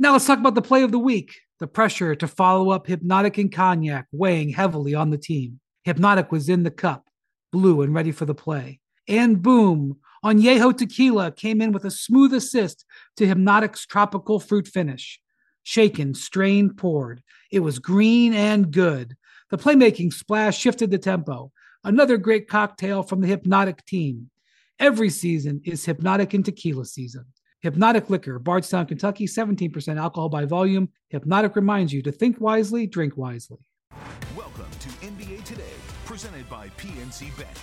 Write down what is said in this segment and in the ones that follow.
Now let's talk about the play of the week. The pressure to follow up Hypnotic and Cognac weighing heavily on the team. Hypnotic was in the cup, blue and ready for the play. And boom, Añejo Tequila came in with a smooth assist to Hypnotic's tropical fruit finish. Shaken, strained, poured. It was green and good. The playmaking splash shifted the tempo. Another great cocktail from the Hypnotic team. Every season is Hypnotic and Tequila season. Hypnotic Liquor, Bardstown, Kentucky, 17% alcohol by volume. Hypnotic reminds you to think wisely, drink wisely. Welcome to NBA Today, presented by PNC Bank.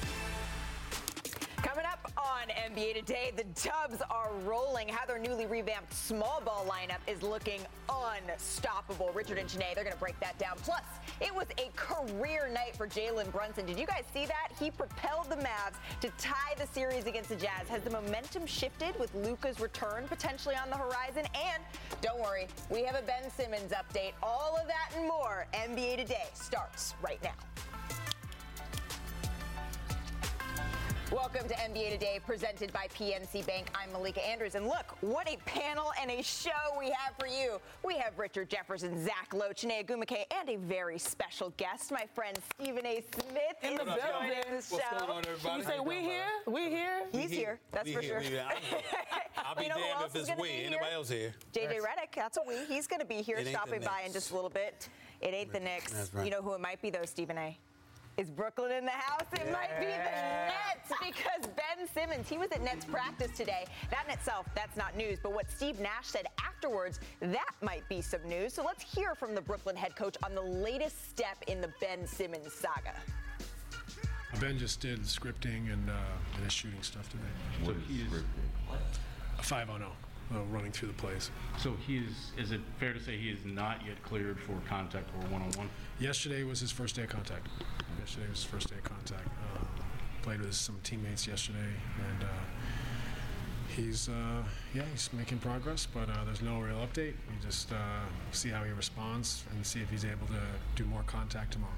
Coming up on NBA Today, the Dubs are rolling. How their newly revamped small ball lineup is looking unstoppable. Richard and Janae, they're going to break that down. Plus, it was a career night for Jalen Brunson. Did you guys see that? He propelled the Mavs to tie the series against the Jazz. Has the momentum shifted with Luka's return potentially on the horizon? And don't worry, we have a Ben Simmons update. All of that and more. NBA Today starts right now. Welcome to NBA Today, presented by PNC Bank. I'm Malika Andrews, and look, what a panel and a show we have for you. We have Richard Jefferson, Zach Lowe, Chiney Ogwumike, and a very special guest, my friend Stephen A. Smith in the building. What's going on, everybody? You say we here? We here? He's here. That's for sure. I'll be damned if it's we. Anybody else here? JJ Redick, that's a we. He's going to be here, stopping by in just a little bit. It ain't the Knicks. That's right. You know who it might be, though, Stephen A.? Is Brooklyn in the house? It might be the Nets, because Ben Simmons, he was at Nets practice today. That in itself, that's not news. But what Steve Nash said afterwards, that might be some news. So let's hear from the Brooklyn head coach on the latest step in the Ben Simmons saga. Ben just did scripting and his shooting stuff today. What is scripting? A 5-on-0. Running through the plays. So is it fair to say he is not yet cleared for contact or one-on-one? Yesterday was his first day of contact. Played with some teammates yesterday, and he's making progress, but there's no real update. We just see how he responds and see if he's able to do more contact tomorrow.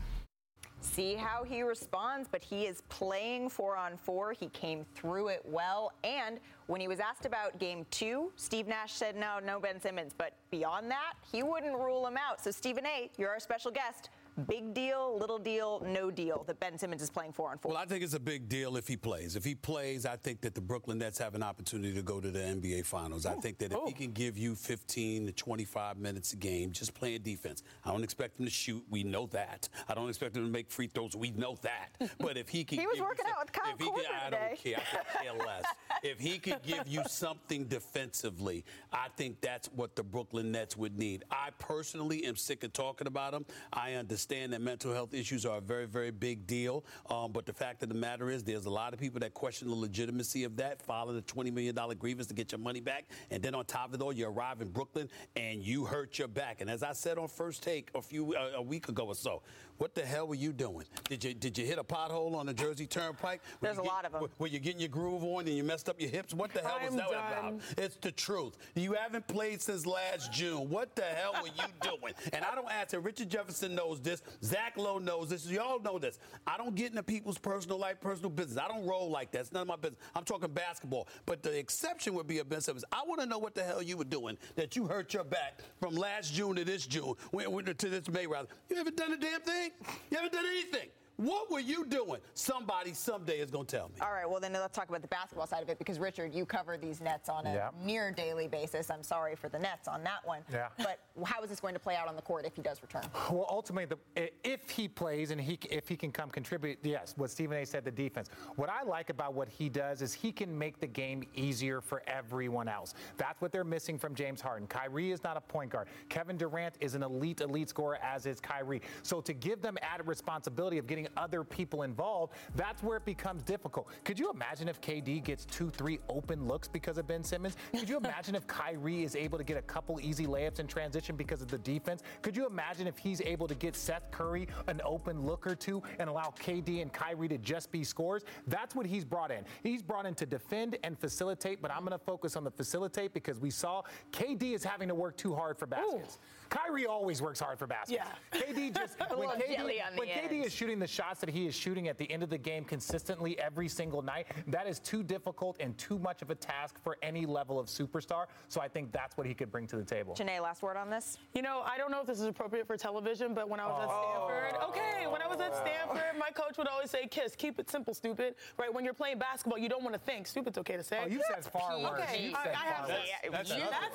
See how he responds, but he is playing 4-on-4. He came through it well. And when he was asked about game 2, Steve Nash said no Ben Simmons. But beyond that, he wouldn't rule him out. So Stephen A., you're our special guest. Big deal, little deal, no deal that Ben Simmons is playing 4-on-4? Well, I think it's a big deal if he plays. If he plays, I think that the Brooklyn Nets have an opportunity to go to the NBA Finals. I think that if he can give you 15 to 25 minutes a game just playing defense, I don't expect him to shoot. We know that. I don't expect him to make free throws. We know that. But if he can he was working out with Kyle Korver today. I don't care. I could care less. If he could give you something defensively, I think that's what the Brooklyn Nets would need. I personally am sick of talking about him. I understand that mental health issues are a very, very big deal. But the fact of the matter is there's a lot of people that question the legitimacy of that, filing a $20 million grievance to get your money back. And then on top of it all, you arrive in Brooklyn and you hurt your back. And as I said on First Take a week ago or so, what the hell were you doing? Did you hit a pothole on the Jersey Turnpike? There's a lot of them. Were you getting your groove on and you messed up your hips? What the hell was that about? It's the truth. You haven't played since last June. What the hell were you doing? And I don't answer. Richard Jefferson knows this. Zach Lowe knows this. Y'all know this. I don't get into people's personal life, personal business. I don't roll like that. It's none of my business. I'm talking basketball. But the exception would be a Ben Simmons. I want to know what the hell you were doing that you hurt your back from last June to this June, to this May, rather. You haven't done a damn thing. You haven't done anything. What were you doing? Somebody someday is going to tell me. All right, well, then let's talk about the basketball side of it, because, Richard, you cover these Nets on a near daily basis. I'm sorry for the Nets on that one. Yeah. But how is this going to play out on the court if he does return? Well, ultimately, if he plays and if he can come contribute, yes, what Stephen A. said, the defense. What I like about what he does is he can make the game easier for everyone else. That's what they're missing from James Harden. Kyrie is not a point guard. Kevin Durant is an elite scorer, as is Kyrie. So to give them added responsibility of getting other people involved, that's where it becomes difficult. Could you imagine if KD gets 2-3 open looks because of Ben Simmons? Could you imagine if Kyrie is able to get a couple easy layups in transition because of the defense? Could you imagine if he's able to get Seth Curry an open look or two and allow KD and Kyrie to just be scorers? That's what he's brought in. He's brought in to defend and facilitate, but I'm going to focus on the facilitate because we saw KD is having to work too hard for baskets. Kyrie always works hard for baskets. Yeah. KD just when KD is shooting the shot shots that he is shooting at the end of the game consistently every single night, that is too difficult and too much of a task for any level of superstar. So I think that's what he could bring to the table. Janae, last word on this? You know, I don't know if this is appropriate for television, but when I was at Stanford, my coach would always say, "Kiss, keep it simple, stupid." Right? When you're playing basketball, you don't want to think. Stupid's okay to say. Oh, you said far worse. Okay, that's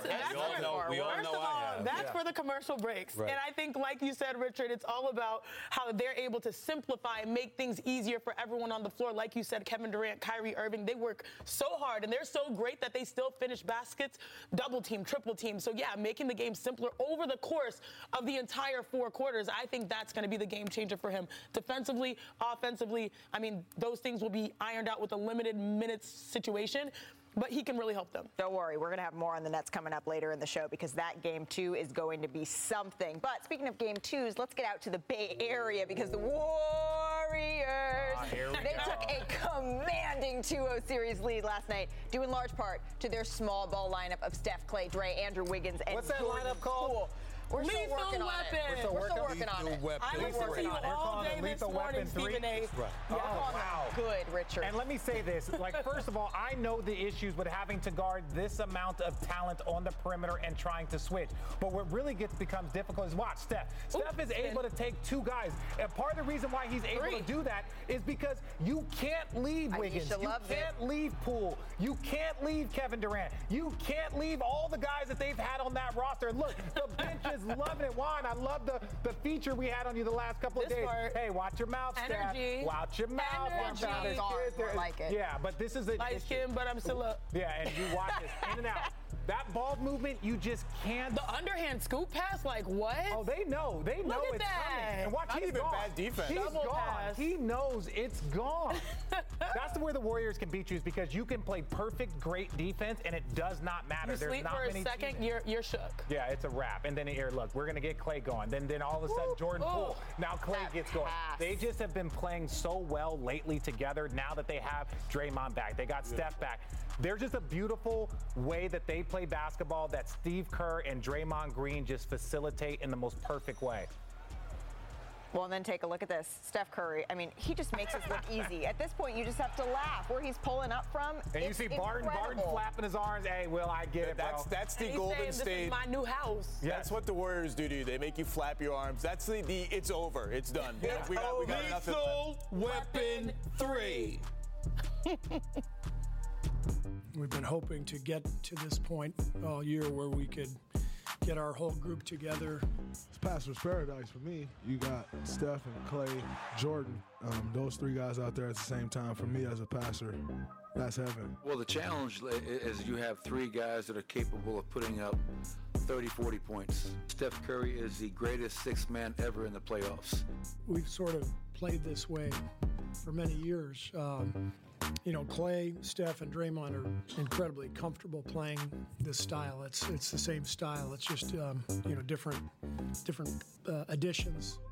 for the commercial breaks. Right. And I think, like you said, Richard, it's all about how they're able to simplify and make things easier for everyone on the floor. Like you said, Kevin Durant, Kyrie Irving, they work so hard, and they're so great that they still finish baskets, double team, triple team. So, yeah, making the game simpler over the course of the entire 4 quarters, I think that's going to be the game changer for him. Defensively, offensively, I mean, those things will be ironed out with a limited minutes situation, but he can really help them. Don't worry, we're going to have more on the Nets coming up later in the show because that game 2 is going to be something. But speaking of game 2s, let's get out to the Bay Area because the Warriors, they took a commanding 2-0 series lead last night, due in large part to their small ball lineup of Steph, Clay, Dre, Andrew Wiggins, and what's that lineup called? We're still working on it. We're still working on it. I listened to you all day this morning, Stephen A. Right. Oh, wow. Good, Richard. And let me say this. Like, first of all, I know the issues with having to guard this amount of talent on the perimeter and trying to switch. But what really becomes difficult is watch Steph. Steph is able to take 2 guys. And part of the reason why he's able to do that is because you can't leave Wiggins. You can't leave Poole. You can't leave Kevin Durant. You can't leave all the guys that they've had on that roster. Look, the bench is loving it. Juan, I love the feature we had on you the last couple of days. Hey, watch your mouth, Steph. Watch your mouth. Like it. Yeah, but this is a light skin, but I'm still up. Yeah, and you watch this in and out. That ball movement, you just can't. The underhand scoop pass, like what? Oh, they know. They know it's coming. And watch, he's gone. Bad defense. He's gone. Pass. He knows it's gone. That's where the Warriors can beat you, is because you can play perfect, great defense, and it does not matter. You sleep for a second, you're shook. Yeah, it's a wrap. And then here, look, we're gonna get Clay going. Then all of a sudden, Jordan Poole. Now Clay gets going. They just have been playing so well lately together. Now that they have Draymond back, they got Steph back. There's just a beautiful way that they play basketball that Steve Kerr and Draymond Green just facilitate in the most perfect way. Well, and then take a look at this. Steph Curry, I mean, he just makes us look easy. At this point, you just have to laugh where he's pulling up from. And you see Barton flapping his arms. Hey, Will, I get it, bro. That's the Golden State. This is my new house. Yeah. That's what the Warriors do to you. They make you flap your arms. That's the it's over. It's done. We got nothing. Lethal Weapon 3. We've been hoping to get to this point all year where we could get our whole group together. It's pastor's paradise for me. You got Steph and Clay, Jordan, those 3 guys out there at the same time. For me as a pastor, that's heaven. Well, the challenge is you have 3 guys that are capable of putting up 30, 40 points. Steph Curry is the greatest 6th man ever in the playoffs. We've sort of played this way for many years. You know, Clay, Steph, and Draymond are incredibly comfortable playing this style. It's the same style. It's just different additions.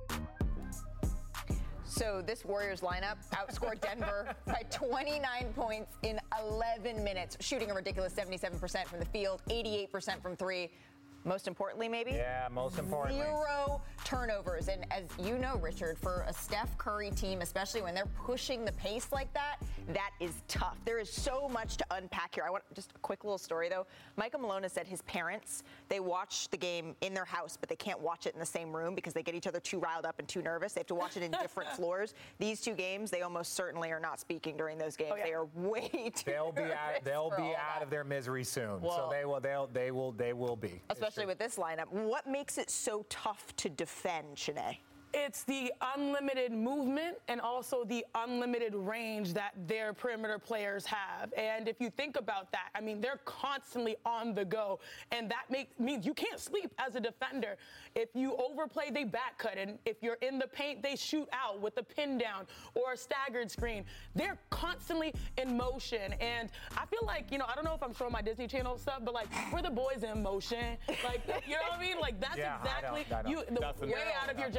So this Warriors lineup outscored Denver by 29 points in 11 minutes, shooting a ridiculous 77% from the field, 88% from 3. Most importantly, maybe? Yeah, most importantly. 0 turnovers. And as you know, Richard, for a Steph Curry team, especially when they're pushing the pace like that, that is tough. There is so much to unpack here. I want just a quick little story, though. Michael Malone has said his parents, they watch the game in their house, but they can't watch it in the same room because they get each other too riled up and too nervous. They have to watch it in different floors. These 2 games, they almost certainly are not speaking during those games. Oh, yeah. They are way too They'll be out of their misery soon. Well, so they will be. Especially with this lineup. What makes it so tough to defend, Shanae? It's the unlimited movement and also the unlimited range that their perimeter players have. And if you think about that, I mean, they're constantly on the go. And that means you can't sleep as a defender. If you overplay, they back cut. And if you're in the paint, they shoot out with a pin down or a staggered screen. They're constantly in motion. And I feel like, I don't know if I'm showing my Disney Channel stuff, but like, we're the boys in motion. Like, you know what I mean? Like, that's exactly way out of your generation.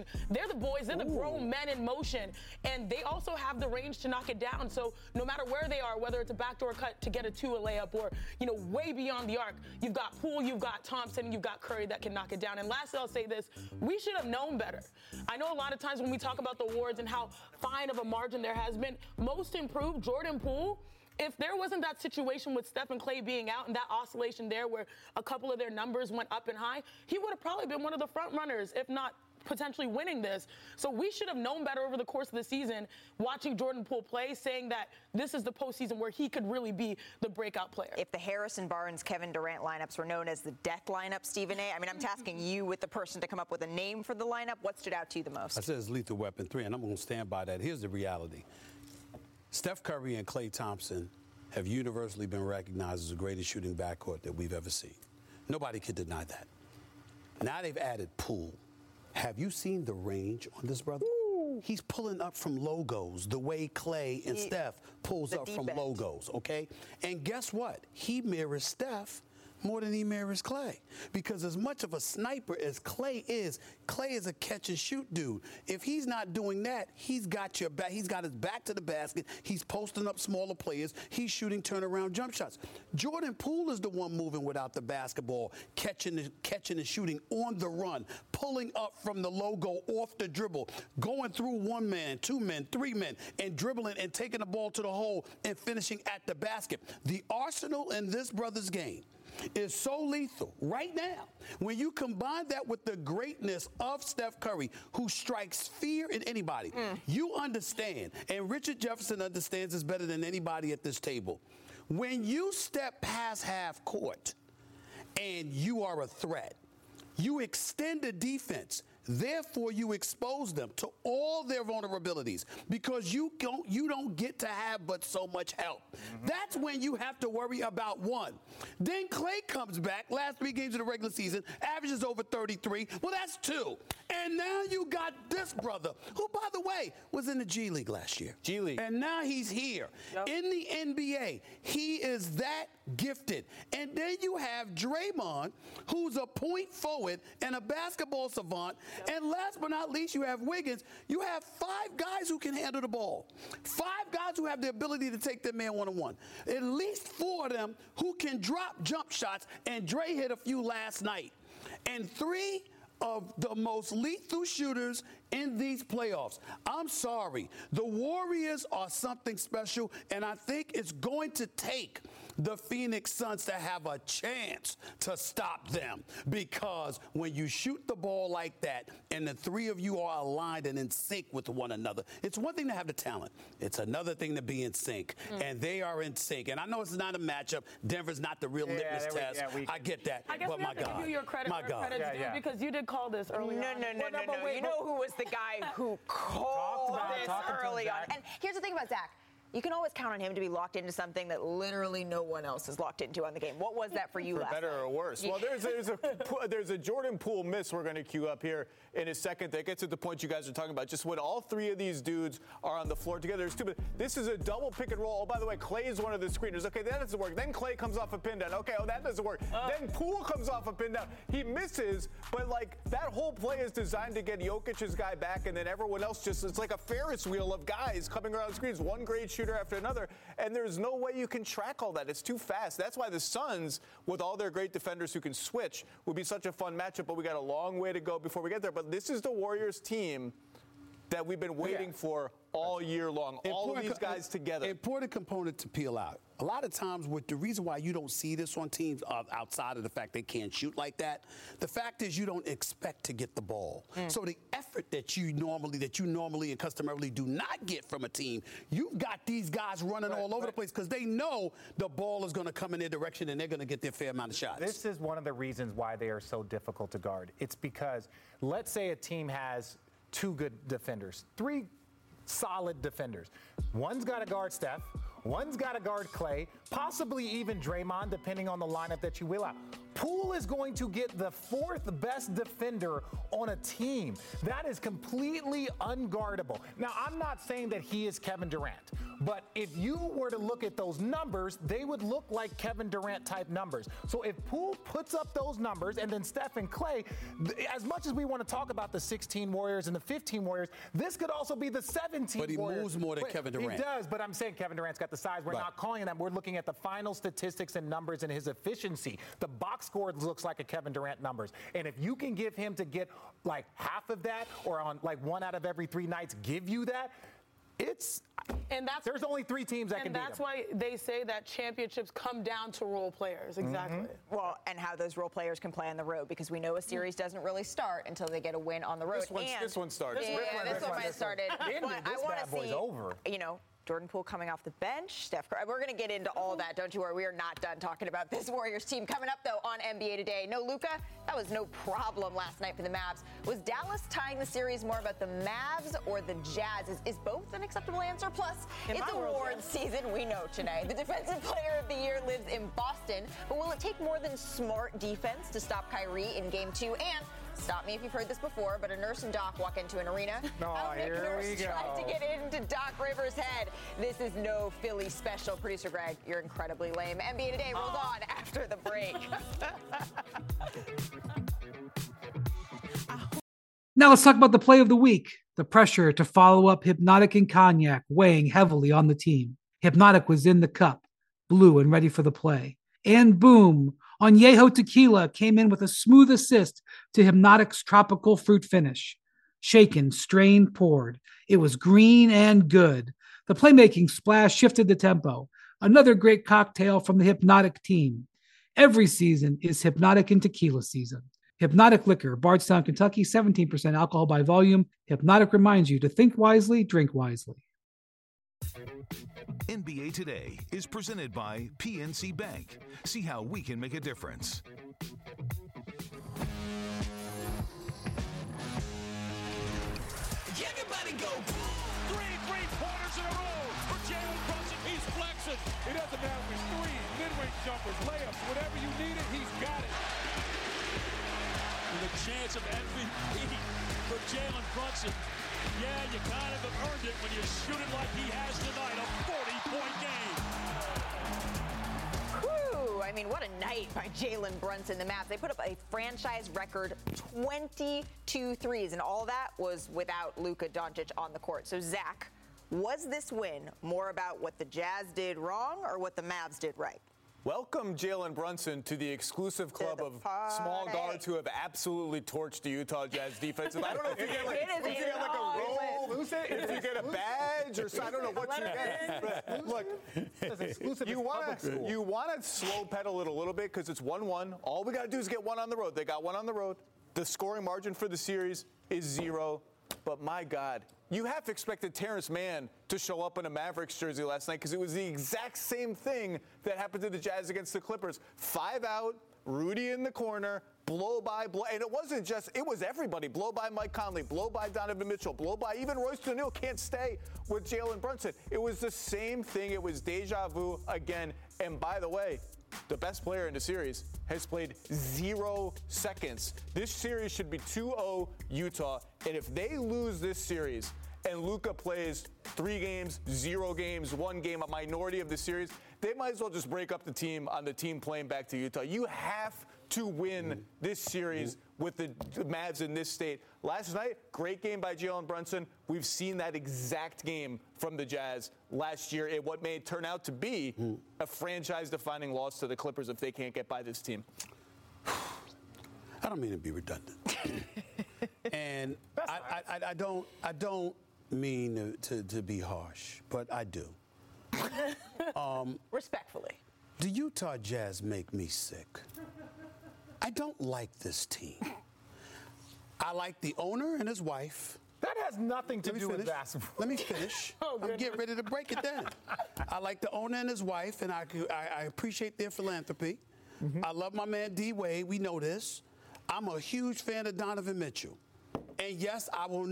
isolation. They're the boys. They're the grown men in motion. And they also have the range to knock it down. So no matter where they are, whether it's a backdoor cut to get a layup or, way beyond the arc, you've got Poole, you've got Thompson, you've got Curry that can knock it down. And lastly, I'll say this. We should have known better. I know a lot of times when we talk about the awards and how fine of a margin there has been, most improved, Jordan Poole, if there wasn't that situation with Steph and Clay being out and that oscillation there where a couple of their numbers went up and high, he would have probably been one of the front runners, if not potentially winning this. So we should have known better over the course of the season, watching Jordan Poole play, saying that this is the postseason where he could really be the breakout player. If the Harrison Barnes, Kevin Durant lineups were known as the death lineup, Stephen A., I mean, I'm tasking you with the person to come up with a name for the lineup. What stood out to you the most? I said it's Lethal Weapon 3, and I'm going to stand by that. Here's the reality. Steph Curry and Klay Thompson have universally been recognized as the greatest shooting backcourt that we've ever seen. Nobody could deny that. Now they've added Poole. Have you seen the range on this brother? Ooh. He's pulling up from logos the way Klay and Steph pulls up from logos, okay? And guess what? He mirrors Steph more than he mirrors Klay. Because as much of a sniper as Klay is a catch and shoot dude. If he's not doing that, he's got your back. He's got his back to the basket. He's posting up smaller players. He's shooting turnaround jump shots. Jordan Poole is the one moving without the basketball, catching and shooting on the run, pulling up from the logo off the dribble, going through one man, two men, three men, and dribbling and taking the ball to the hole and finishing at the basket. The arsenal in this brother's game is so lethal right now. When you combine that with the greatness of Steph Curry, who strikes fear in anybody, you understand, and Richard Jefferson understands this better than anybody at this table. When you step past half court and you are a threat, you extend the defense. Therefore, you expose them to all their vulnerabilities because you don't get to have but so much help. That's when you have to worry about one. Then Klay comes back, last 3 games of the regular season, averages over 33. Well, that's 2. And now you got this brother, who, by the way, was in the G League last year. G League. And now he's here. Yep. In the NBA, he is that gifted. And then you have Draymond, who's a point forward and a basketball savant. And last but not least, you have Wiggins. You have 5 guys who can handle the ball. 5 guys who have the ability to take their man one-on-one. At least 4 of them who can drop jump shots, and Dre hit a few last night. And 3 of the most lethal shooters in these playoffs. I'm sorry. The Warriors are something special, and I think it's going to take the Phoenix Suns to have a chance to stop them, because when you shoot the ball like that and the 3 of you are aligned and in sync with one another, it's one thing to have the talent. It's another thing to be in sync, and they are in sync. And I know it's not a matchup. Denver's not the real litmus test. I get that. I guess but we my have to God, give you your credit my where God. credit's due, because you did call this early on. No. You know who was the guy who called this early on? And here's the thing about Zach. You can always count on him to be locked into something that literally no one else is locked into on the game. What was that for you last night? Better or worse? Well, there's a Jordan Poole miss we're going to queue up here in a second that gets at the point you guys are talking about. Just when all 3 of these dudes are on the floor together, it's stupid. This is a double pick and roll. Oh, by the way, Klay is one of the screeners. Okay, that doesn't work. Then Klay comes off a pin down. Okay, that doesn't work. Then Poole comes off a pin down. He misses, but that whole play is designed to get Jokic's guy back, and then everyone else it's like a Ferris wheel of guys coming around screens, one great shooter after another. And there's no way you can track all that. It's too fast. That's why the Suns, with all their great defenders who can switch, would be such a fun matchup. But we got a long way to go before we get there. But this is the Warriors team that we've been waiting for all year long. All of these guys together. Important component to peel out. A lot of times, with the reason why you don't see this on teams outside of the fact they can't shoot like that, the fact is you don't expect to get the ball. So the effort that you normally and customarily do not get from a team, you've got these guys running all over the place because they know the ball is going to come in their direction and they're going to get their fair amount of shots. This is one of the reasons why they are so difficult to guard. It's because, let's say a team has 2 good defenders, 3 solid defenders. One's got to guard Steph. One's got to guard Klay, possibly even Draymond, depending on the lineup that you will out. Poole is going to get the 4th best defender on a team. That is completely unguardable. Now, I'm not saying that he is Kevin Durant, but if you were to look at those numbers, they would look like Kevin Durant type numbers. So if Poole puts up those numbers, and then Steph and Klay, as much as we want to talk about the 16 Warriors and the 15 Warriors, this could also be the 17 But he Warriors. moves more than Kevin Durant. He does, but I'm saying Kevin Durant's got the size. We're not calling that. We're looking at the final statistics and numbers and his efficiency. The box score looks like a Kevin Durant numbers. And if you can give him to get like half of that, or on like 1 out of every 3 nights give you that, there's only 3 teams that can beat him. And that's why they say that championships come down to role players. Exactly. Mm-hmm. Well, and how those role players can play on the road, because we know a series doesn't really start until they get a win on the road. This one started. Yeah, this one might have started. I want to see, over. Jordan Poole coming off the bench, Steph Curry. We're going to get into all that. Don't you worry. We are not done talking about this Warriors team. Coming up, though, on NBA Today. No Luka. That was no problem last night for the Mavs. Was Dallas tying the series more about the Mavs or the Jazz? Is both an acceptable answer? Plus, it's awards season. We know, Chennai. The Defensive Player of the Year lives in Boston. But will it take more than smart defense to stop Kyrie in Game 2? And stop me if you've heard this before, but a nurse and doc walk into an arena. Here we go. Tried to get into Doc Rivers' head. This is no Philly special. Producer Greg, you're incredibly lame. NBA Today rolls on after the break. Now let's talk about the play of the week. The pressure to follow up Hypnotic and Cognac weighing heavily on the team. Hypnotic was in the cup, blue and ready for the play. And boom, Añejo Tequila came in with a smooth assist to Hypnotic's tropical fruit finish. Shaken, strained, poured. It was green and good. The playmaking splash shifted the tempo. Another great cocktail from the Hypnotic team. Every season is Hypnotic and Tequila season. Hypnotic Liquor, Bardstown, Kentucky, 17% alcohol by volume. Hypnotic reminds you to think wisely, drink wisely. NBA Today is presented by PNC Bank. See how we can make a difference. Everybody go. 3 3-pointers in a row for Jalen Brunson. He's flexing. It doesn't matter if it's 3, mid-range jumpers, layups, whatever you need it, he's got it. With a chance of MVP for Jalen Brunson. Yeah, you kind of have earned it when you shoot it like he has tonight, a 40-point game. Whew, I mean, what a night by Jalen Brunson. The Mavs, they put up a franchise record 22 threes, and all that was without Luka Doncic on the court. So, Zach, was this win more about what the Jazz did wrong or what the Mavs did right? Welcome Jalen Brunson to the exclusive club of small guards who have absolutely torched the Utah Jazz defense. I don't know if you get like a roll, if you get a badge or something. I don't know what you get. Look, you want to slow pedal it a little bit because it's 1-1. All we got to do is get one on the road. They got one on the road. The scoring margin for the series is 0. But my God, you half expected Terrence Mann to show up in a Mavericks jersey last night because it was the exact same thing that happened to the Jazz against the Clippers. 5 out, Rudy in the corner, blow by, and it wasn't just, it was everybody. Blow by Mike Conley, blow by Donovan Mitchell, blow by even Royce O'Neal can't stay with Jalen Brunson. It was the same thing. It was deja vu again. And by the way, the best player in the series has played 0 seconds. This series should be 2-0 Utah. And if they lose this series and Luka plays 3 games, 0 games, 1 game, a minority of the series, they might as well just break up the team on the team playing back to Utah. You have to win this series with the Mavs in this state. Last night, great game by Jalen Brunson. We've seen that exact game from the Jazz last year in what may turn out to be a franchise-defining loss to the Clippers if they can't get by this team. I don't mean to be redundant. And I don't mean to be harsh, but I do. Respectfully. The Utah Jazz make me sick. I don't like this team. I like the owner and his wife. That has nothing to do with basketball. Let me finish. I'm getting ready to break it down. I like the owner and his wife, and I appreciate their philanthropy. I love my man D-Wade. We know this. I'm a huge fan of Donovan Mitchell. And yes, I will not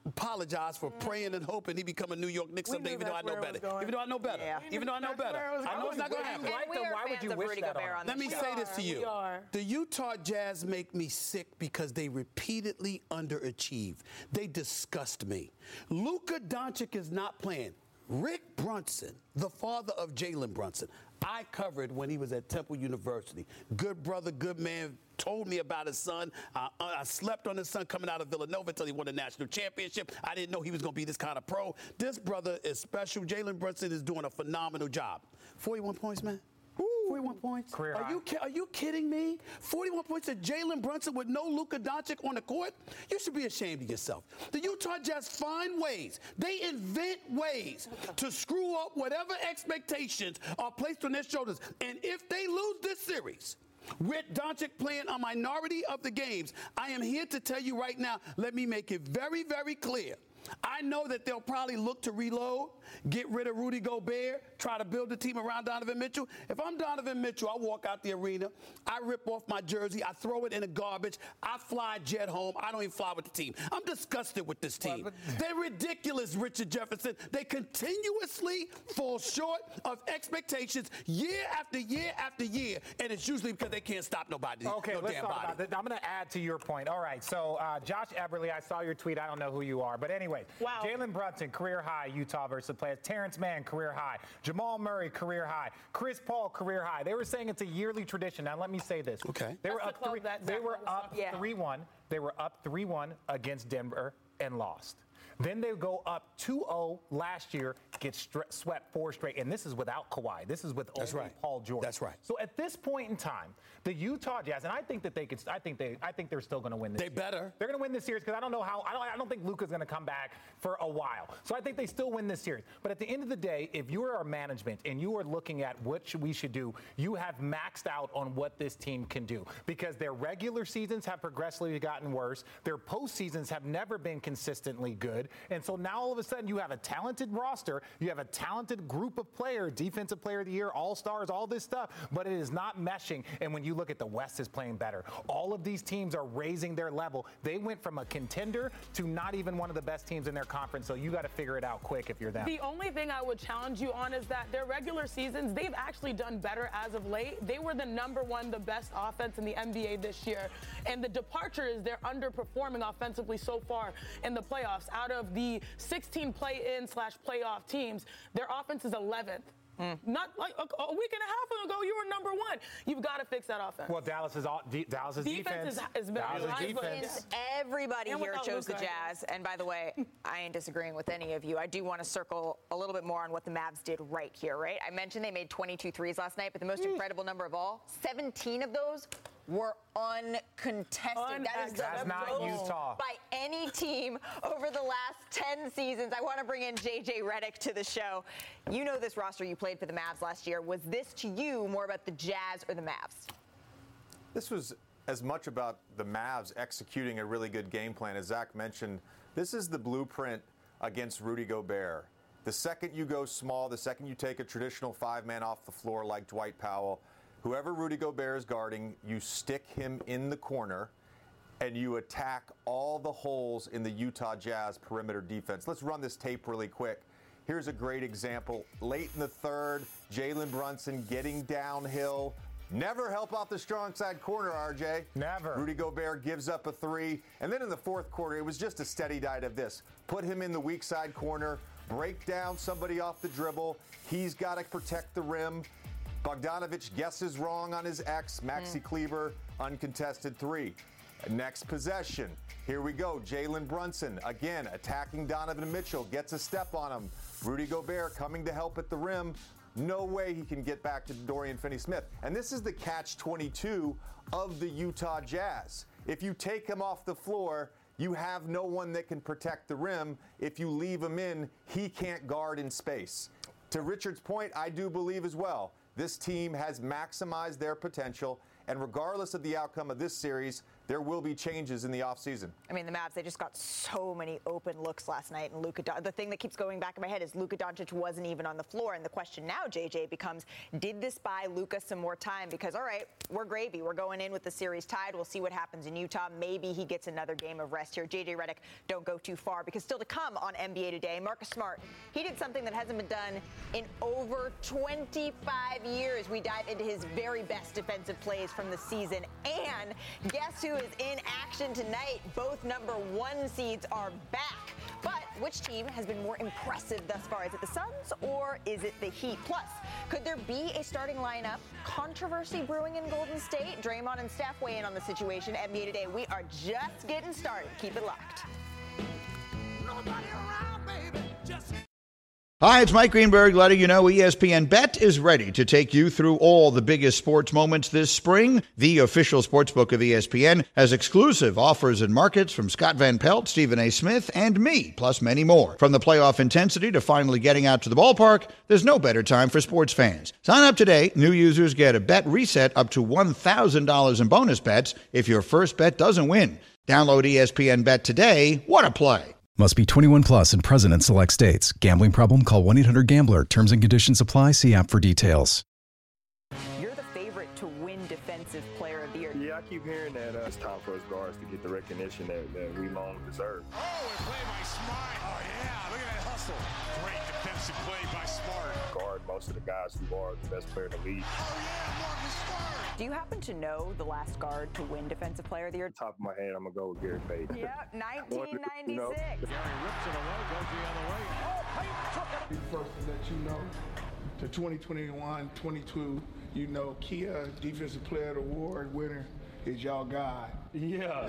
apologize for praying and hoping he become a New York Knicks someday, even though I know better. Yeah. Even though I know better. I know it's not going to happen. Why would you wish that on? Let me say this to you. The Utah Jazz make me sick because they repeatedly underachieve. They disgust me. Luka Doncic is not playing. Rick Brunson, the father of Jalen Brunson, I covered when he was at Temple University. Good brother, good man, told me about his son. I slept on his son coming out of Villanova until he won a national championship. I didn't know he was going to be this kind of pro. This brother is special. Jalen Brunson is doing a phenomenal job. 41 points, man. 41 points. Career Are you kidding me? 41 points to Jalen Brunson with no Luka Doncic on the court? You should be ashamed of yourself. The Utah Jazz find ways. They invent ways to screw up whatever expectations are placed on their shoulders. And if they lose this series, with Doncic playing a minority of the games, I am here to tell you right now, let me make it very, very clear. I know that they'll probably look to reload, get rid of Rudy Gobert, try to build a team around Donovan Mitchell. If I'm Donovan Mitchell, I walk out the arena, I rip off my jersey, I throw it in the garbage, I fly jet home. I don't even fly with the team. I'm disgusted with this team. They're ridiculous, Richard Jefferson. They continuously fall short of expectations year after year after year, and it's usually because they can't stop nobody. Okay, let's talk about that. I'm going to add to your point. All right, so Josh Eberle, I saw your tweet. I don't know who you are, but anyway. Wow. Jalen Brunson, career high, Utah versus the players. Terrence Mann, career high. Jamal Murray, career high. Chris Paul, career high. They were saying it's a yearly tradition. Now, let me say this. Okay. They were up 3-1. They were up 3-1 against Denver and lost. Then they go up 2-0 last year, get swept 4 straight, and this is without Kawhi. This is with only Paul George. That's right. So at this point in time, the Utah Jazz, and I think that they could. I think they're still going to win this. They better. They're going to win this series because I don't know how. I don't think Luka's going to come back for a while. So I think they still win this series. But at the end of the day, if you are our management and you are looking at what we should do, you have maxed out on what this team can do because their regular seasons have progressively gotten worse. Their postseasons have never been consistently good. And so now all of a sudden you have a talented roster, you have a talented group of players, defensive player of the year, all-stars, all this stuff, but it is not meshing. And when you look at the West is playing better. All of these teams are raising their level. They went from a contender to not even one of the best teams in their conference, so you got to figure it out quick if you're them. The only thing I would challenge you on is that their regular seasons, they've actually done better as of late. They were the number one, the best offense in the NBA this year. And the departure is they're underperforming offensively so far in the playoffs. Out of the 16 play-in/playoff teams, their offense is 11th. Not like a week and a half ago, you were number one. You've got to fix that offense. Well, Dallas's defense has been Everybody and here chose Luka. the Jazz. And by the way, I ain't disagreeing with any of you. I do want to circle a little bit more on what the Mavs did right here, right? I mentioned they made 22 threes last night, but the most incredible number of all, 17 of those were uncontested. That is That's not Utah. By any team over the last 10 seasons. I want to bring in JJ Redick to the show. You know this roster. You played for the Mavs last year. Was this to you more about the Jazz or the Mavs? This was as much about the Mavs executing a really good game plan. As Zach mentioned, this is the blueprint against Rudy Gobert. The second you go small, the second you take a traditional 5-man off the floor like Dwight Powell, whoever Rudy Gobert is guarding, you stick him in the corner and you attack all the holes in the Utah Jazz perimeter defense. Let's run this tape really quick. Here's a great example. Late in the third, Jalen Brunson getting downhill. Never help off the strong side corner, RJ. Never. Rudy Gobert gives up a 3. And then in the fourth quarter, it was just a steady diet of this. Put him in the weak side corner, break down somebody off the dribble. He's got to protect the rim. Bogdanovich guesses wrong on his X. Maxi Kleber, uncontested 3. Next possession. Here we go. Jalen Brunson, again, attacking Donovan Mitchell, gets a step on him. Rudy Gobert coming to help at the rim. No way he can get back to Dorian Finney-Smith. And this is the catch-22 of the Utah Jazz. If you take him off the floor, you have no one that can protect the rim. If you leave him in, he can't guard in space. To Richard's point, I do believe as well, this team has maximized their potential, and regardless of the outcome of this series, there will be changes in the offseason. I mean, the Mavs, they just got so many open looks last night. And the thing that keeps going back in my head is Luka Doncic wasn't even on the floor. And the question now, JJ, becomes, did this buy Luka some more time? Because, all right, we're gravy. We're going in with the series tied. We'll see what happens in Utah. Maybe he gets another game of rest here. JJ Redick, don't go too far, because still to come on NBA Today, Marcus Smart, he did something that hasn't been done in over 25 years. We dive into his very best defensive plays from the season. And guess who is in action tonight? Both number 1 seeds are back. But which team has been more impressive thus far? Is it the Suns or is it the Heat? Plus, could there be a starting lineup controversy brewing in Golden State? Draymond and Steph weigh in on the situation. NBA Today, we are just getting started. Keep it locked. Nobody around, baby. Just Hi, it's Mike Greenberg letting you know ESPN Bet is ready to take you through all the biggest sports moments this spring. The official sportsbook of ESPN has exclusive offers and markets from Scott Van Pelt, Stephen A. Smith, and me, plus many more. From the playoff intensity to finally getting out to the ballpark, there's no better time for sports fans. Sign up today. New users get a bet reset up to $1,000 in bonus bets if your first bet doesn't win. Download ESPN Bet today. What a play. Must be 21 plus and present in select states. Gambling problem? Call 1-800-GAMBLER. Terms and conditions apply. See app for details. You're the favorite to win Defensive Player of the Year. Yeah, I keep hearing that it's time for us guards to get the recognition that we long deserve. Oh, a play by Smart. Oh, yeah, look at that hustle. Great defensive play by Smart. Guard most of the guys who are the best player in the league. Oh, yeah, Marcus Smart. Do you happen to know the last guard to win Defensive Player of the Year? Top of my head, I'm going to go with Gary Payton. Yep, 1996. Gary rips it away, goes the other way. Oh, Payton took it. First to let you know, the 2021-22, you know, Kia Defensive Player of the Award winner is y'all guy. Yeah.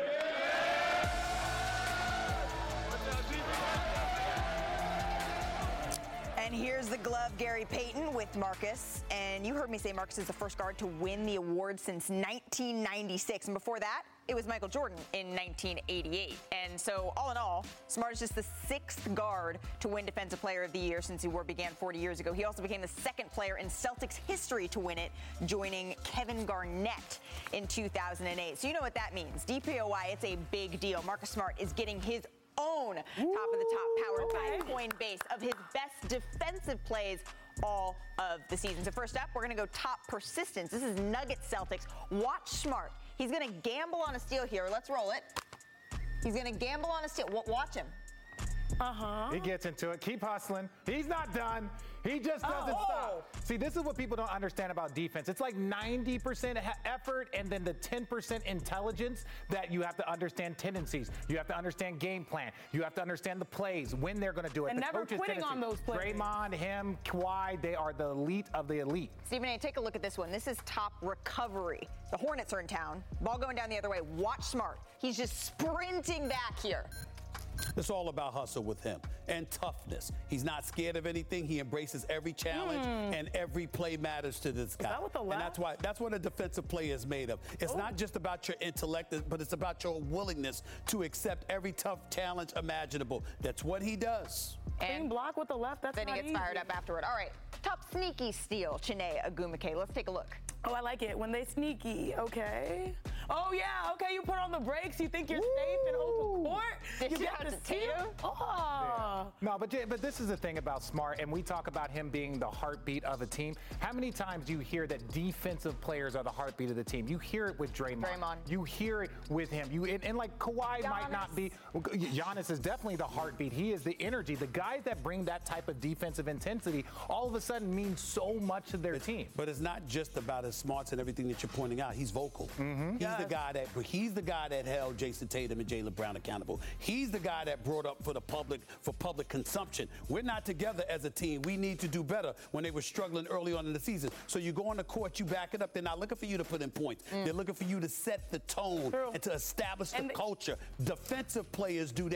And here's the glove, Gary Payton with Marcus. And you heard me say Marcus is the first guard to win the award since 1996. And before that, it was Michael Jordan in 1988. And so, all in all, Smart is just the 6th guard to win Defensive Player of the Year since the award began 40 years ago. He also became the 2nd player in Celtics history to win it, joining Kevin Garnett in 2008. So you know what that means. DPOY, it's a big deal. Marcus Smart is getting his own top of the top powered by Coinbase of his best defensive plays all of the season. So first up, we're going to go top persistence. This is Nuggets Celtics. Watch Smart. He's going to gamble on a steal here. Let's roll it. He's going to gamble on a steal. Watch him. He gets into it. Keep hustling. He's not done. He just doesn't stop. See, this is what people don't understand about defense. It's like 90% effort and then the 10% intelligence that you have to understand tendencies. You have to understand game plan. You have to understand the plays, when they're going to do it. And the never quitting on those plays. Draymond, him, Kawhi, they are the elite of the elite. Stephen A., take a look at this one. This is top recovery. The Hornets are in town. Ball going down the other way. Watch Smart. He's just sprinting back here. It's all about hustle with him and toughness. He's not scared of anything. He embraces every challenge, and every play matters to this guy. And that's what a defensive player is made of. It's not just about your intellect, but it's about your willingness to accept every tough challenge imaginable. That's what he does. And block with the left. That's then he gets fired up afterward. All right, top sneaky steal, Chiney Ogwumike. Let's take a look. Oh, I like it when they sneaky. Okay. Oh yeah. Okay, you put on the brakes. You think you're safe in open court. Did you get the steal. Yeah. No, but this is the thing about Smart, and we talk about him being the heartbeat of a team. How many times do you hear that defensive players are the heartbeat of the team? You hear it with Draymond. You hear it with him. And like Kawhi Giannis might not be. Giannis is definitely the heartbeat. He is the energy. The guys that bring that type of defensive intensity all of a sudden mean so much to their team. But it's not just about his smarts and everything that you're pointing out. He's vocal. He's the guy that held Jason Tatum and Jaylen Brown accountable. He's the guy that brought up for public consumption. We're not together as a team. We need to do better when they were struggling early on in the season. So you go on the court, you back it up. They're not looking for you to put in points. They're looking for you to set the tone and to establish the culture. Defensive players do that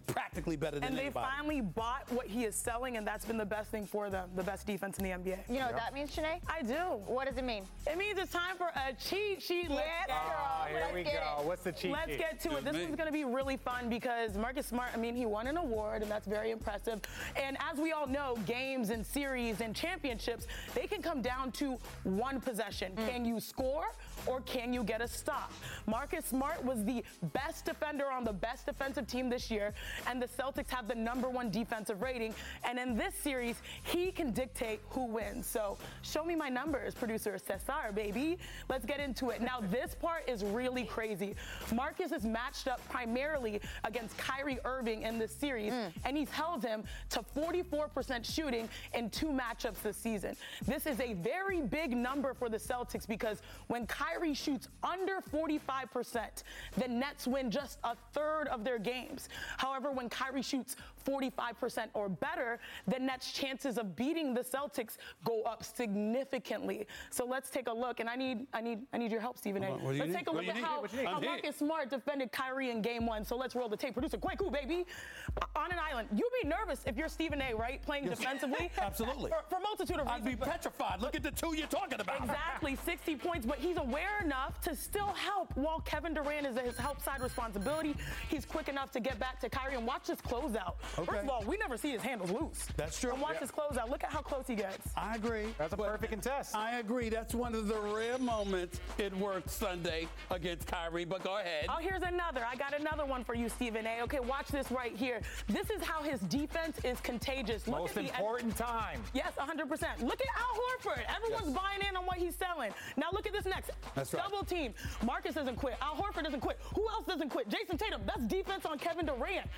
practically better than anybody. anybody. And they finally bought what he is selling, and that's been the best thing for them, the best defense in the NBA. You know what that means, Shanae? I do. What does it mean? It means it's time for a cheat sheet. Here we go. What's the cheat sheet? Let's get to it. This one's going to be really fun because Marcus Smart, he won an award, and that's very impressive. And as we all know, games and series and championships, they can come down to one possession. Can you score or can you get a stop? Marcus Smart was the best defender on the best defensive team this year, and the Celtics have the #1 defensive rating. And in this series, he can dictate who wins. So show me my numbers, producer Cesar, baby. Let's get into it. Now, this part is really crazy. Marcus is matched up primarily against Kyrie Irving in this series, and he's held him to 44% shooting in 2 matchups this season. This is a very big number for the Celtics because when Kyrie shoots under 45%, the Nets win just a third of their games. However, when Kyrie shoots 45% or better, the Nets' chances of beating the Celtics go up significantly. So let's take a look, and I need your help, Stephen A. Let's take a look at how Marcus Smart defended Kyrie in Game 1. So let's roll the tape. Producer Kwaku, baby. On an island, you'd be nervous if you're Stephen A, right? Playing defensively. Absolutely. For a multitude of reasons. I'd be petrified. Look at the 2 you're talking about. Exactly, 60 points, but he's aware enough to still help while Kevin Durant is his help side responsibility. He's quick enough to get back to Kyrie and watch this closeout. Okay. First of all, we never see his handles loose. That's true. And watch this closeout. Look at how close he gets. I agree. That's a perfect contest. I agree. That's one of the rare moments it worked Sunday against Kyrie, but go ahead. Oh, here's another. I got another one for you, Stephen A. Okay, watch this right here. This is how his defense is contagious. Look Most at the important time. Yes, 100%. Look at Al Horford. Everyone's buying in on what he's selling. Now look at this next. That's right. Double team. Marcus doesn't quit. Al Horford doesn't quit. Who else doesn't quit? Jason Tatum. That's defense on Kevin Durant.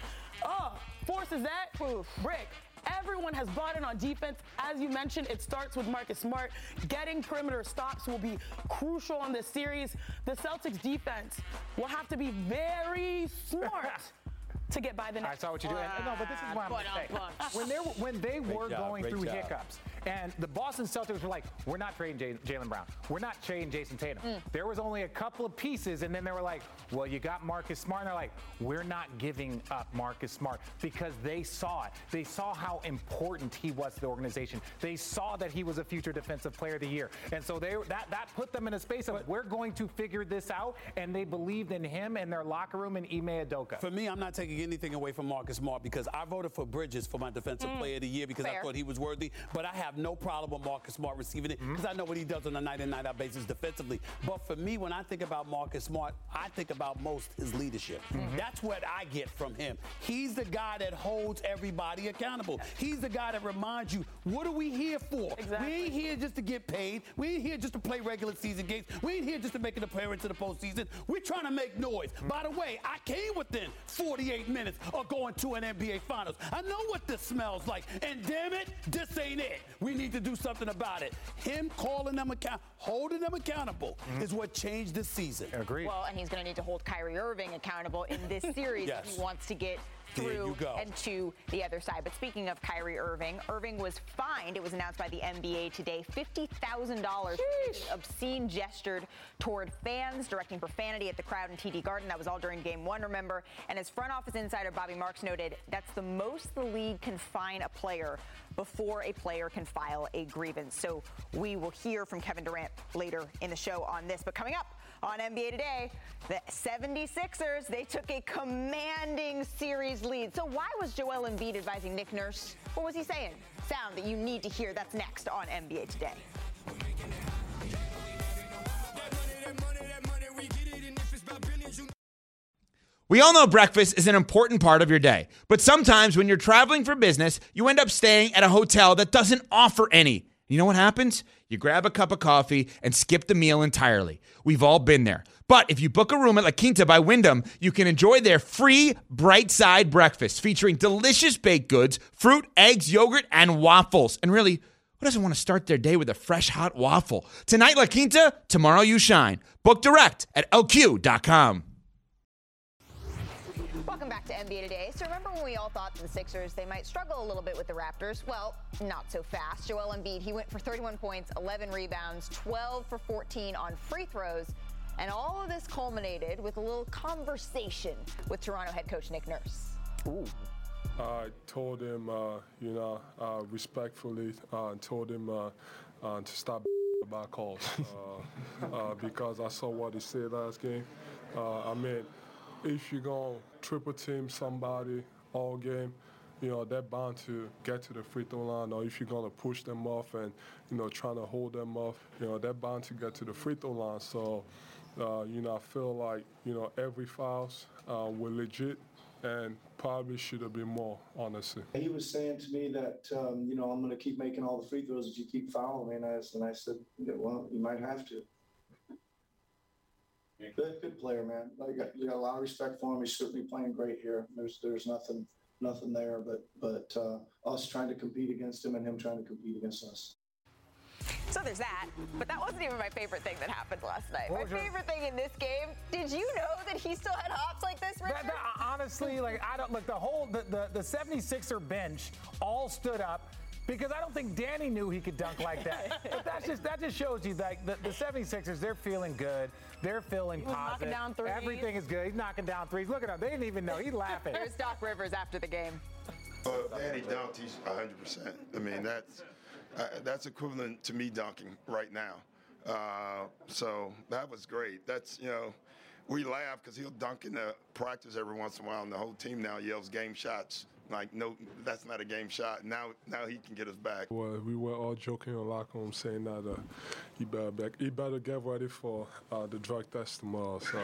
Forces that. Brick. Everyone has bought in on defense. As you mentioned, it starts with Marcus Smart. Getting perimeter stops will be crucial on this series. The Celtics defense will have to be very smart to get by the Nets. I saw what you did. No, but this is what I'm going to say. When they were going through hiccups, and the Boston Celtics were like, we're not trading Jaylen Brown. We're not trading Jason Tatum. There was only a couple of pieces, and then they were like, well, you got Marcus Smart. And they're like, we're not giving up Marcus Smart because they saw it. They saw how important he was to the organization. They saw that he was a future Defensive Player of the Year. And so that put them in a space of, we're going to figure this out, and they believed in him and their locker room and Ime Udoka. For me, I'm not taking anything away from Marcus Smart because I voted for Bridges for my Defensive Player of the Year because I thought he was worthy. But I have no problem with Marcus Smart receiving it because I know what he does on a night-in, night-out basis defensively. But for me, when I think about Marcus Smart, I think about most his leadership. That's what I get from him. He's the guy that holds everybody accountable. He's the guy that reminds you, what are we here for? Exactly. We ain't here just to get paid. We ain't here just to play regular season games. We ain't here just to make an appearance in the postseason. We're trying to make noise. By the way, I came within 48 minutes of going to an NBA Finals. I know what this smells like. And damn it, this ain't it. We need to do something about it. Him calling them holding them accountable is what changed this season. Agreed. Well, and he's going to need to hold Kyrie Irving accountable in this series if he wants to get through and to the other side. But speaking of Kyrie Irving, Irving was fined, it was announced by the NBA today, $50,000 for obscene gestured toward fans, directing profanity at the crowd in TD Garden. That was all during Game 1, remember. And as front office insider Bobby Marks noted, that's the most the league can fine a player before a player can file a grievance. So we will hear from Kevin Durant later in the show on this. But coming up on NBA Today, the 76ers, they took a commanding series lead. So why was Joel Embiid advising Nick Nurse? What was he saying? Sound that you need to hear. That's next on NBA Today. We all know breakfast is an important part of your day, but sometimes when you're traveling for business, you end up staying at a hotel that doesn't offer any. You know what happens? You grab a cup of coffee and skip the meal entirely. We've all been there. But if you book a room at La Quinta by Wyndham, you can enjoy their free Bright Side breakfast featuring delicious baked goods, fruit, eggs, yogurt, and waffles. And really, who doesn't want to start their day with a fresh hot waffle? Tonight, La Quinta, tomorrow you shine. Book direct at LQ.com. Welcome back to NBA Today. So remember when we all thought the Sixers, they might struggle a little bit with the Raptors? Well, not so fast. Joel Embiid, he went for 31 points, 11 rebounds, 12 for 14 on free throws. And all of this culminated with a little conversation with Toronto head coach Nick Nurse. Ooh. I told him, respectfully, told him to stop about calls because I saw what he said last game. If you're going to triple team somebody all game, they're bound to get to the free throw line, or if you're going to push them off and, trying to hold them off, they're bound to get to the free throw line. So, I feel like, every fouls were legit and probably should have been more, honestly. He was saying to me that, I'm going to keep making all the free throws if you keep fouling me. And I said, well, you might have to. Good player, man. You got a lot of respect for him. He's certainly playing great here. There's nothing there, but us trying to compete against him and him trying to compete against us. So there's that, but that wasn't even my favorite thing that happened last night. My favorite thing in this game, did you know that he still had hops like this, Richard? Honestly, the 76er bench all stood up because I don't think Danny knew he could dunk like that. But that just shows you that the 76ers, they're feeling good. They're feeling positive. Knocking down threes. Everything is good. He's knocking down threes. Look at him. They didn't even know. He's laughing. There's Doc Rivers after the game. Danny dunked. He's 100%. I mean, that's equivalent to me dunking right now. So that was great. That's, we laugh because he'll dunk in the practice every once in a while, and the whole team now yells game shots. Like, no, that's not a game shot. Now he can get us back. Well, we were all joking in the locker room saying that he better get ready for the drug test tomorrow. So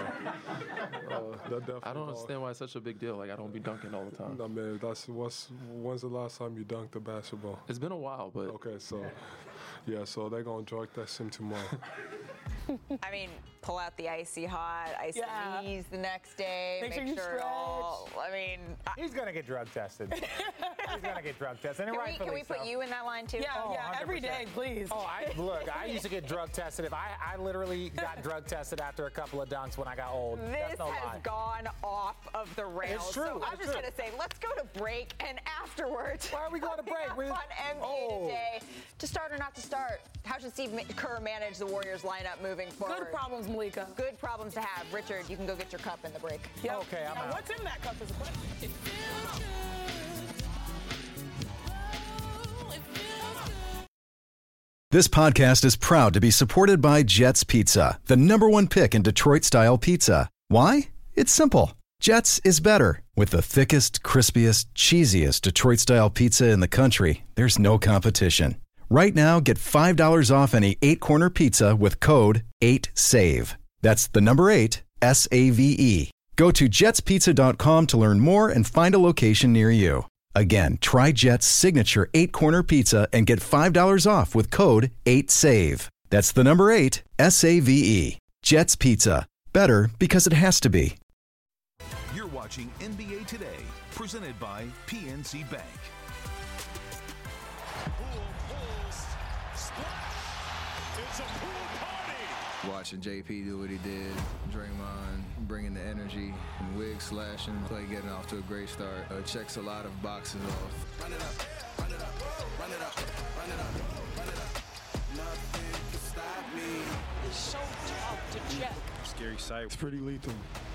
I don't understand why it's such a big deal. Like, I don't be dunking all the time. No, man, when's the last time you dunked a basketball? It's been a while, but. Okay, so they're going to drug test him tomorrow. I mean, pull out the icy hot, ice knees the next day, make sure it all. I mean, he's gonna get drug tested. He's gonna get drug tested. And can we put you in that line too? Yeah, every day, please. I used to get drug tested. I literally got drug tested after a couple of dunks when I got old. This has gone off of the rails. It's true. So I'm just gonna say, let's go to break, and afterwards, why are we going to break? On NBA today, to start or not to start, how should Steve Kerr manage the Warriors lineup moving forward? Good problems, Malika. Good problems to have. Richard, you can go get your cup in the break. Yep. Okay, I'm out. What's in that cup is a question. This podcast is proud to be supported by Jets Pizza, the #1 pick in Detroit-style pizza. Why? It's simple. Jets is better. With the thickest, crispiest, cheesiest Detroit-style pizza in the country, there's no competition. Right now, get $5 off any 8-corner pizza with code 8SAVE. That's the number 8, SAVE. Go to jetspizza.com to learn more and find a location near you. Again, try Jet's signature 8-corner pizza and get $5 off with code 8SAVE. That's the number 8, SAVE. Jet's Pizza. Better because it has to be. You're watching NBA Today, presented by PNC Bank. It's a pool party. Watching JP do what he did, Draymond bringing the energy, and Wiggs slashing, play getting off to a great start. Checks a lot of boxes off. Run it up, run it up, run it up, run it up, run it up. Nothing can stop me. It's so tough to check. Scary sight. It's pretty lethal.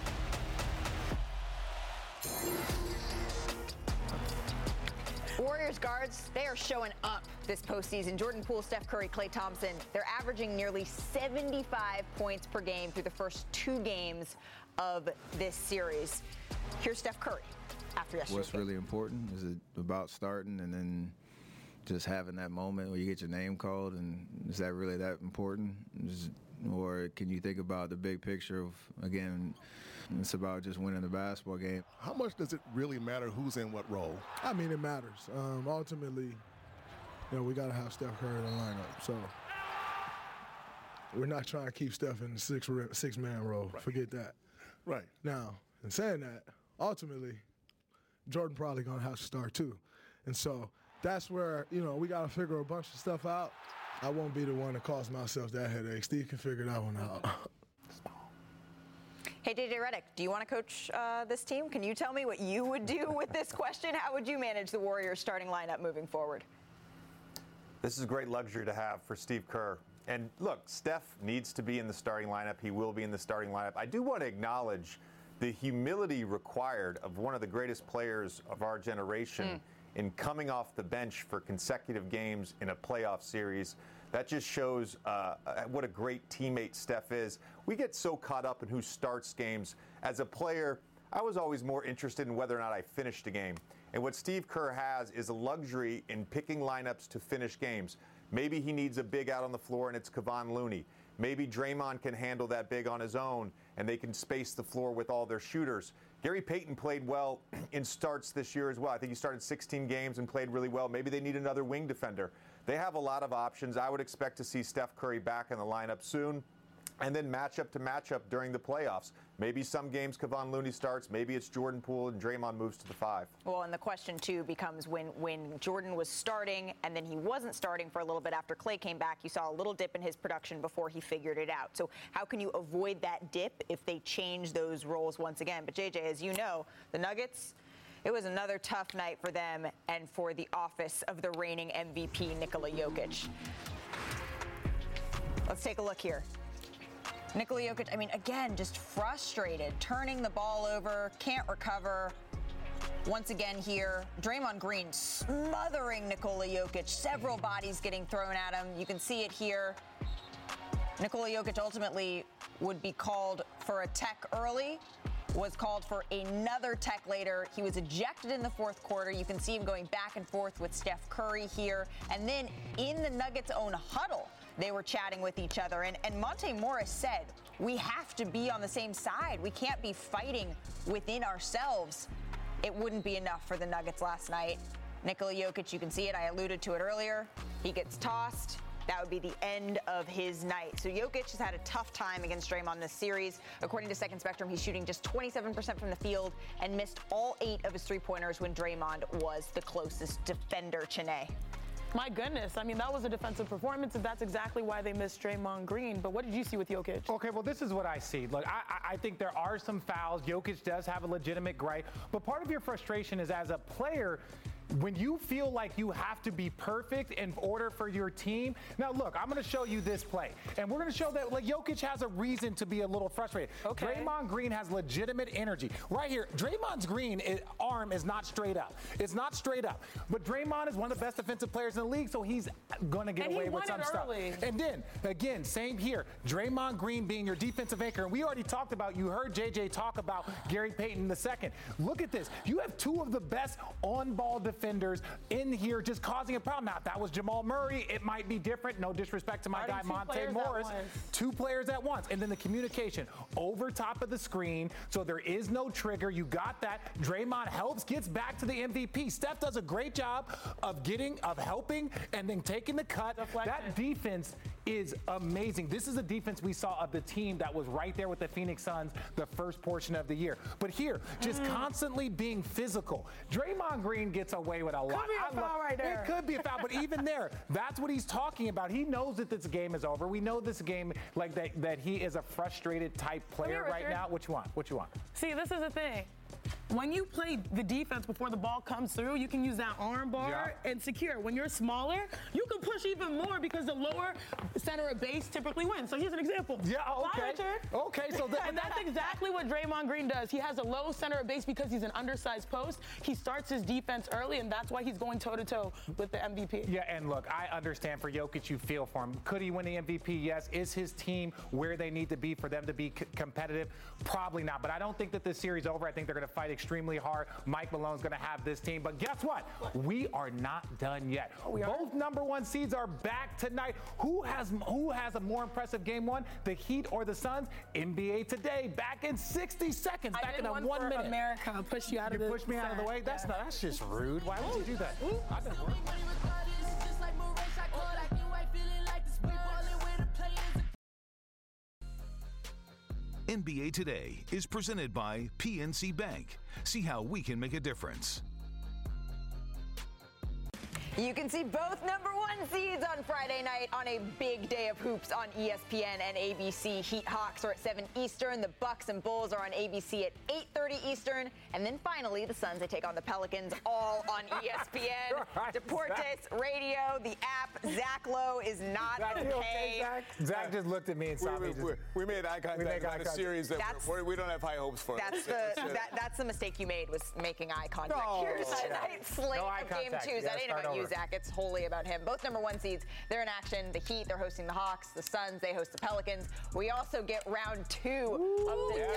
Warriors guards, they are showing up this postseason. Jordan Poole, Steph Curry, Klay Thompson, they're averaging nearly 75 points per game through the first 2 games of this series. Here's Steph Curry after yesterday's What's really important is it about starting and then just having that moment where you get your name called, and is that really that important? Or can you think about the big picture of, again, it's about just winning the basketball game? How much does it really matter who's in what role? I mean, it matters. Ultimately, we got to have Steph Curry in the lineup. So we're not trying to keep Steph in the six-man role. Right. Forget that. Right. Now, in saying that, ultimately, Jordan probably going to have to start too. And so that's where, we got to figure a bunch of stuff out. I won't be the one to cause myself that headache. Steve can figure that one out. Hey, JJ Redick, do you want to coach this team? Can you tell me what you would do with this question? How would you manage the Warriors starting lineup moving forward? This is a great luxury to have for Steve Kerr. And look, Steph needs to be in the starting lineup. He will be in the starting lineup. I do want to acknowledge the humility required of one of the greatest players of our generation in coming off the bench for consecutive games in a playoff series. That just shows what a great teammate Steph is. We get so caught up in who starts games. As a player, I was always more interested in whether or not I finished a game. And what Steve Kerr has is a luxury in picking lineups to finish games. Maybe he needs a big out on the floor, and it's Kevon Looney. Maybe Draymond can handle that big on his own, and they can space the floor with all their shooters. Gary Payton played well in starts this year as well. I think he started 16 games and played really well. Maybe they need another wing defender. They have a lot of options. I would expect to see Steph Curry back in the lineup soon. And then matchup to matchup during the playoffs. Maybe some games Kevon Looney starts. Maybe it's Jordan Poole and Draymond moves to the 5. Well, and the question, too, becomes when Jordan was starting and then he wasn't starting for a little bit after Klay came back, you saw a little dip in his production before he figured it out. So how can you avoid that dip if they change those roles once again? But, JJ, as you know, the Nuggets, it was another tough night for them and for the office of the reigning MVP, Nikola Jokic. Let's take a look here. Nikola Jokic, I mean, again, just frustrated, turning the ball over, can't recover. Once again here, Draymond Green smothering Nikola Jokic, several bodies getting thrown at him. You can see it here. Nikola Jokic ultimately would be called for a tech early, was called for another tech later. He was ejected in the fourth quarter. You can see him going back and forth with Steph Curry here. And then in the Nuggets' own huddle, they were chatting with each other. And Monte Morris said, we have to be on the same side. We can't be fighting within ourselves. It wouldn't be enough for the Nuggets last night. Nikola Jokic, you can see it. I alluded to it earlier. He gets tossed. That would be the end of his night. So Jokic has had a tough time against Draymond this series. According to Second Spectrum, he's shooting just 27% from the field and missed all 8 of his three-pointers when Draymond was the closest defender, Chiney. My goodness. I mean, that was a defensive performance, and that's exactly why they missed Draymond Green. But what did you see with Jokic? Okay, well, this is what I see. Look, I think there are some fouls. Jokic does have a legitimate gripe. But part of your frustration is as a player, when you feel like you have to be perfect in order for your team. Now, look, I'm going to show you this play. And we're going to show that like Jokic has a reason to be a little frustrated. Okay. Draymond Green has legitimate energy. Right here, Draymond's arm is not straight up. It's not straight up. But Draymond is one of the best defensive players in the league, so he's going to get away with some stuff. And then, again, same here. Draymond Green being your defensive anchor. And we already talked about, you heard JJ talk about Gary Payton II. Look at this. You have 2 of the best on-ball defenders in here just causing a problem. Now, if that was Jamal Murray, it might be different. No disrespect to my guy, Monte Morris. 2 players at once. And then the communication over top of the screen, so there is no trigger. You got that. Draymond helps, gets back to the MVP. Steph does a great job of helping, and then taking the cut. That defense is amazing. This is a defense we saw of the team that was right there with the Phoenix Suns the first portion of the year. But here, just constantly being physical. Draymond Green gets away with a lot. Could be a foul right there. It could be a foul, but even there, that's what he's talking about. He knows that this game is over. We know this game, like that he is a frustrated type player right now. What you want? What you want? See, this is the thing. When you play the defense before the ball comes through, you can use that arm bar and secure. When you're smaller, you can push even more because the lower center of base typically wins. So here's an example. Yeah, okay. Okay, so and that's exactly what Draymond Green does. He has a low center of base because he's an undersized post. He starts his defense early, and that's why he's going toe-to-toe with the MVP. Yeah, and look, I understand for Jokic, you feel for him. Could he win the MVP? Yes. Is his team where they need to be for them to be competitive? Probably not. But I don't think that this series is over. I think they're going to fight extremely hard. Mike Malone's going to have this team. But guess what? We are not done yet. Both number 1 seeds are back tonight. Who has a more impressive game 1, the Heat or the Suns? NBA Today, back in 60 seconds, back in a 1 minute. America, push you out of the way. You push me out of the way? That's just rude. Why would you do that? I've been working. NBA Today is presented by PNC Bank. See how we can make a difference. You can see both #1 seeds on Friday night on a big day of hoops on ESPN and ABC. Heat Hawks are at 7 Eastern. The Bucks and Bulls are on ABC at 8:30 Eastern. And then finally, the Suns, they take on the Pelicans, all on ESPN. Deportes Radio, the app. Zach Lowe is not okay. Zach just looked at me and saw me. We made eye contact on a series that we don't have high hopes for. That's the mistake you made, was making eye contact. Here's tonight's slate of Game 2s. That ain't about you, Zach. It's wholly about him. Both #1 seeds, they're in action. The Heat, they're hosting the Hawks. The Suns, they host the Pelicans. We also get round 2 of the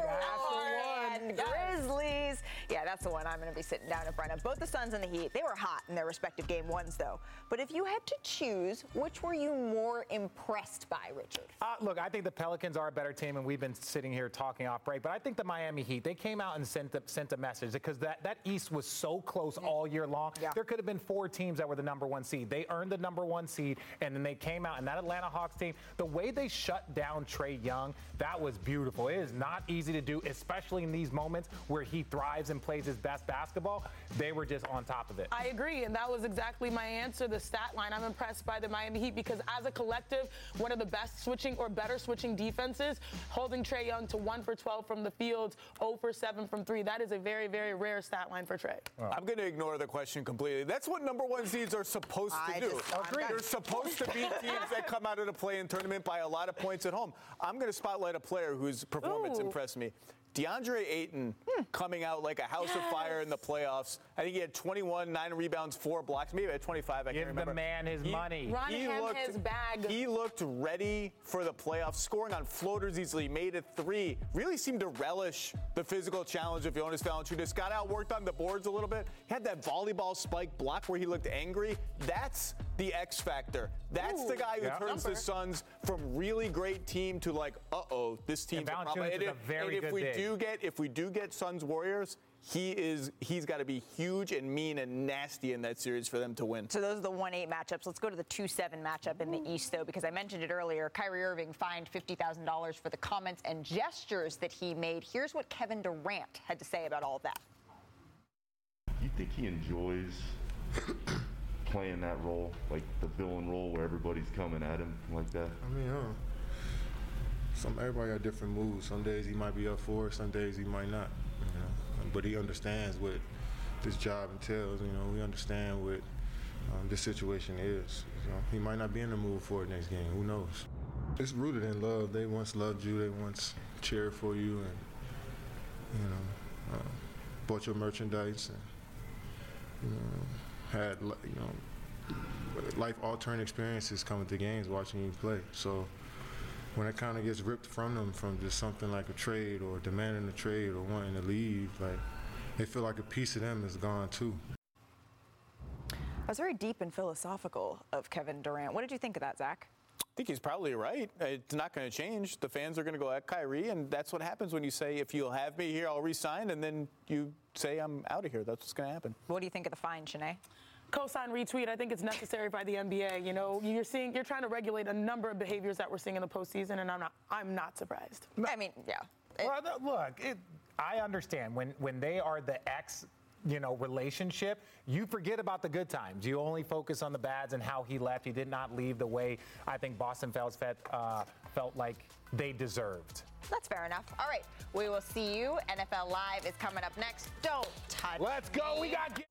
Denver and Grizzlies. Yeah, that's the one I'm going to be sitting down in front of. Both the Suns and the Heat, they were hot in their respective Game 1s, though. But if you had to choose, which were you more impressed by, Richard? Look, I think the Pelicans are a better team, and we've been sitting here talking off break. But I think the Miami Heat, they came out and sent a message, because that East was so close all year long. Yeah. There could have been 4 teams that were the #1 seed. They earned the #1 seed, and then they came out, and that Atlanta Hawks team, the way they shut down Trae Young, that was beautiful. It is not easy to do, especially in these moments where he thrives and plays his best basketball. They were just on top of it. I agree, and that was exactly my answer, the stat line. I'm impressed by the Miami Heat because as a collective, one of the best switching or better switching defenses, holding Trae Young to 1 for 12 from the field, 0 for 7 from 3. That is a very, very rare stat line for Trae. I'm going to ignore the question completely. That's what #1 seeds are supposed to do. They're supposed to beat teams that come out of the play-in tournament by a lot of points at home. I'm going to spotlight a player whose performance impressed me. DeAndre Ayton coming out like a house of fire in the playoffs. I think he had 21, 9 rebounds, 4 blocks. Maybe he had 25. I can't remember. Give the man his money. Run him his bag. He looked ready for the playoffs, scoring on floaters easily, made a 3. Really seemed to relish the physical challenge of Jonas Valanciunas. Got out, worked on the boards a little bit. Had that volleyball spike block where he looked angry. That's the X factor. That's the guy who turns the Suns from really great team to like, this team's a problem. And if we do get Suns Warriors, he's got to be huge and mean and nasty in that series for them to win. So those are the 1-8 matchups. Let's go to the 2-7 matchup in the East, though, because I mentioned it earlier. Kyrie Irving fined $50,000 for the comments and gestures that he made. Here's what Kevin Durant had to say about all of that. You think he enjoys playing that role, like the villain role where everybody's coming at him like that? I mean, everybody got different moves. Some days he might be up for it, some days he might not. You know? But he understands what this job entails. You know, we understand what this situation is. You know, he might not be in the mood for it next game. Who knows? It's rooted in love. They once loved you. They once cheered for you, and bought your merchandise, and had life-altering experiences coming to games, watching you play. So when it kind of gets ripped from them from just something like a trade or demanding a trade or wanting to leave, like they feel like a piece of them is gone too. That was very deep and philosophical of Kevin Durant. What did you think of that, Zach? I think he's probably right. It's not going to change. The fans are going to go at Kyrie, and that's what happens when you say, if you'll have me here, I'll resign, and then you say I'm out of here. That's what's going to happen. What do you think of the fine, Shanae? Cosign, retweet. I think it's necessary by the NBA. You know, you're trying to regulate a number of behaviors that we're seeing in the postseason, and I'm not surprised. I mean, yeah. I understand when they are the ex, relationship, you forget about the good times. You only focus on the bads and how he left. He did not leave the way I think Boston felt like they deserved. That's fair enough. All right, we will see you. NFL Live is coming up next. Don't touch. Let's go. We got.